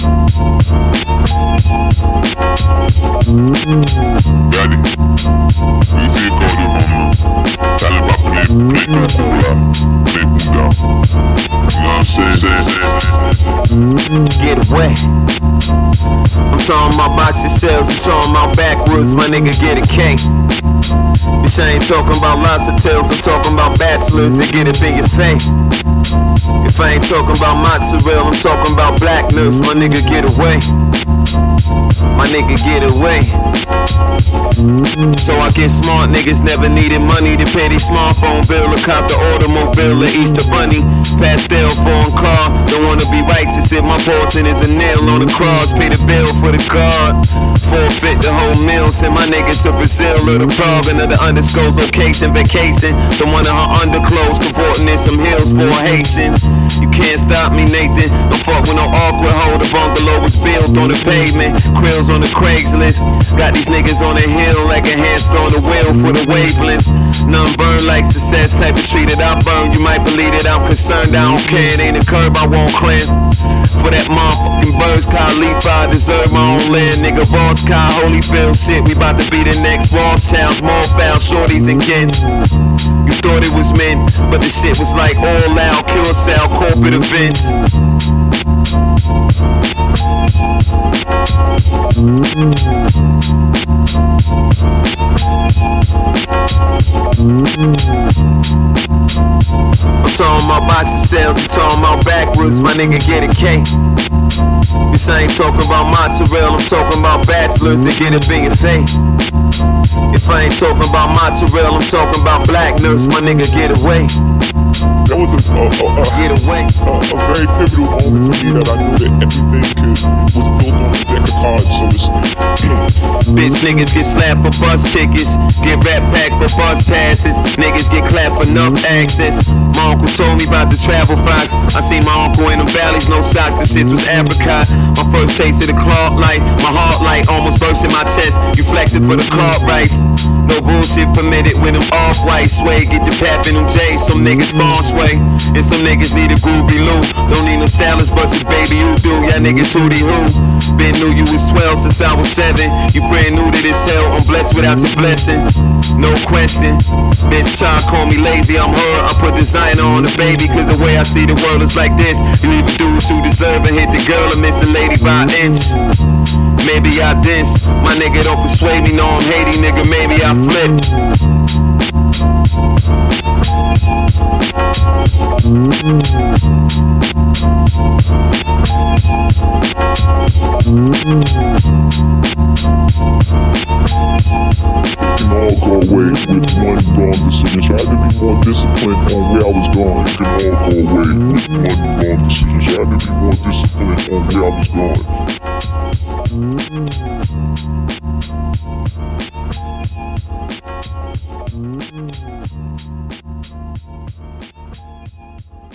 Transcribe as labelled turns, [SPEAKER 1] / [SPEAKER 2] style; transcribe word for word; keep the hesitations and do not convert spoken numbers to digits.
[SPEAKER 1] Daddy, you see it called him on Tell him about play, play cool, play cool down. You know what I'm saying?
[SPEAKER 2] Get away. I'm talking about boxing sales, I'm talking about backwoods, my nigga get a K. This ain't talking about lobster tails, I'm talking about bachelors that get up in your face. If I ain't talking about mozzarella, I'm talking about black nuts, my nigga get away. My nigga get away. So I get smart, niggas never needed money to pay their smartphone bill or cop the automobile or Easter bunny. Pastel foreign car, don't wanna be righteous if my portion is a nail on the cross. Pay the bill for the guard, forfeit the whole meal. Send my niggas to Brazil or the Prague, another undisclosed location, vacation. The one of her underclothes, cavorting in some hills for a Haitian. You can't stop me, Nathan. Don't fuck with no awkward hoe. The bungalow was built on the pavement, krills on the Craigslist. Got these niggas on the hill like a handstand on the wheel for the wavelength. None burn like success, type of tree that I burn. You might believe that I'm concerned, I don't care. It ain't a curb I won't clear. For that motherfucking birds, Khalifa, I deserve my own land. Nigga, Ross, Kai, Holyfield, shit. We bout to be the next Ross Towns, more foul, shorties and kids. You thought it was meant, but the shit was like all out, Curacao, corporate events. I'm talking about boxing sales, I'm talking about backwoods, my nigga get a K. This ain't talking about mozzarella, I'm talking about bachelors that get up in your face. If I ain't talking about mozzarella, I'm talking about black nurse, my nigga get away.
[SPEAKER 1] That was a, a, a, a,
[SPEAKER 2] Get away.
[SPEAKER 1] a, a very pivotal moment for me that I knew that everything could, was built on a deck of cards, so to speak.
[SPEAKER 2] Bitch niggas get slapped for bus tickets, get rap packed for bus passes. Niggas get clapped for enough access. My uncle told me about the travel fox. I seen my uncle in them valleys, no socks, the shits was apricot. My first taste of the Clark light, my heart light almost burst in my chest. You flexing for the Clark rights. No bullshit permitted when them off-white sway. Get the pap in them J's, some niggas fall sway. And some niggas need a groovy Lou. Don't need no stylist, but some baby you do. Y'all niggas hootie who. Been knew you was twelve since I was seven. You brand new to this hell, I'm blessed without your blessing. No question. Bitch try call me lazy, I'm her. I put designer on the baby, cause the way I see the world is like this. You either dudes who deserve and hit the girl or miss the lady by an inch. Maybe I diss, my nigga don't persuade me, no I'm hating nigga, maybe I flip.
[SPEAKER 1] It can all go away with one wrong decision. So I had to be more disciplined on where I was going. It can all go away with one wrong decision. So I had to be more disciplined on where I was going.